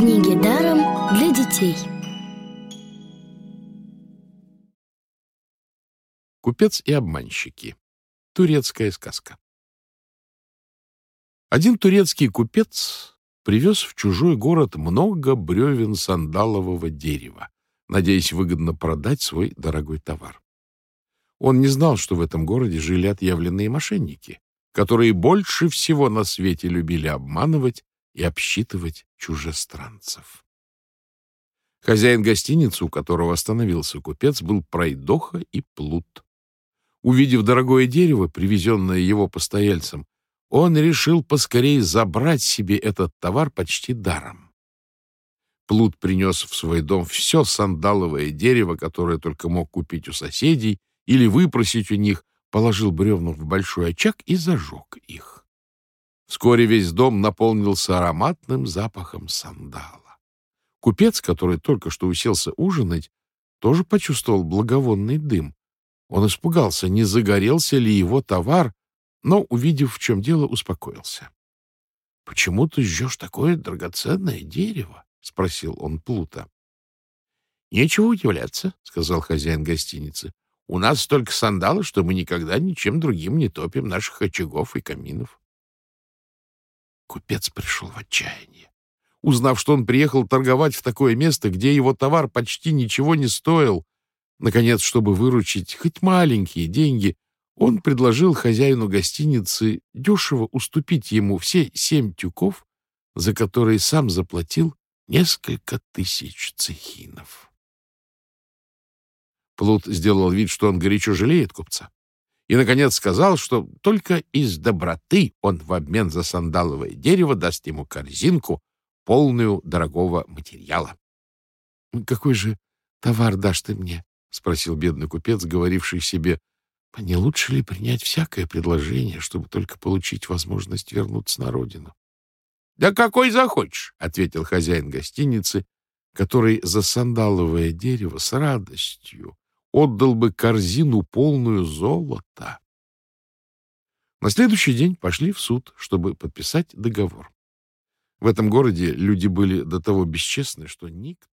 Книги даром для детей. Купец и обманщики. Турецкая сказка. Один турецкий купец привез в чужой город много бревен сандалового дерева, надеясь выгодно продать свой дорогой товар. Он не знал, что в этом городе жили отъявленные мошенники, которые больше всего на свете любили обманывать и обсчитывать чужестранцев. Хозяин гостиницы, у которого остановился купец, был пройдоха и плут. Увидев дорогое дерево, привезенное его постояльцем, он решил поскорее забрать себе этот товар почти даром. Плут принес в свой дом все сандаловое дерево, которое только мог купить у соседей или выпросить у них, положил бревна в большой очаг и зажег их. Вскоре весь дом наполнился ароматным запахом сандала. Купец, который только что уселся ужинать, тоже почувствовал благовонный дым. Он испугался, не загорелся ли его товар, но, увидев, в чем дело, успокоился. — Почему ты жжешь такое драгоценное дерево? — спросил он Плута. — Нечего удивляться, — сказал хозяин гостиницы. — У нас столько сандала, что мы никогда ничем другим не топим наших очагов и каминов. Купец пришел в отчаяние. Узнав, что он приехал торговать в такое место, где его товар почти ничего не стоил, наконец, чтобы выручить хоть маленькие деньги, он предложил хозяину гостиницы дешево уступить ему все 7 тюков, за которые сам заплатил несколько тысяч цехинов. Плут сделал вид, что он горячо жалеет купца, и, наконец, сказал, что только из доброты он в обмен за сандаловое дерево даст ему корзинку, полную дорогого материала. — Какой же товар дашь ты мне? — спросил бедный купец, говоривший себе: не лучше ли принять всякое предложение, чтобы только получить возможность вернуться на родину? — Да какой захочешь, — ответил хозяин гостиницы, который за сандаловое дерево с радостью отдал бы корзину, полную золота. На следующий день пошли в суд, чтобы подписать договор. В этом городе люди были до того бесчестны, что никто